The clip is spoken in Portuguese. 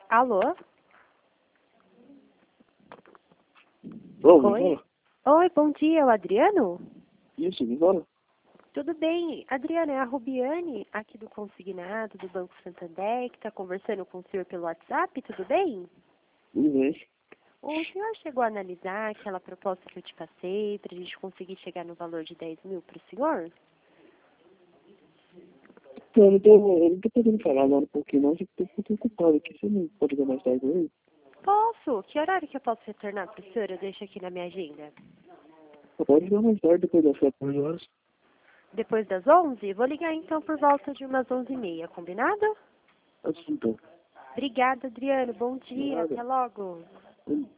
Alô? Ô, Oi? Oi, bom dia, é o Adriano? Isso, embora. Tudo bem? Adriano, é a Rubiane, aqui do Consignado, do Banco Santander, que está conversando com o senhor pelo WhatsApp, tudo bem? Tudo bem. O senhor chegou a analisar aquela proposta que eu te passei, para a gente conseguir chegar no valor de 10 mil para o senhor? Então, eu não tô podendo falar agora um pouquinho, não. Eu tô um pouco ocupado aqui. Você não pode dar mais tarde hoje? Posso? Que horário que eu posso retornar para o senhor? Eu deixo aqui na minha agenda. Só pode dar mais tarde, depois das 14 horas. Depois das 11? Vou ligar então por volta de umas 11h30, combinado? Assim, então. Obrigada, Adriano. Bom dia. Nada. Até logo.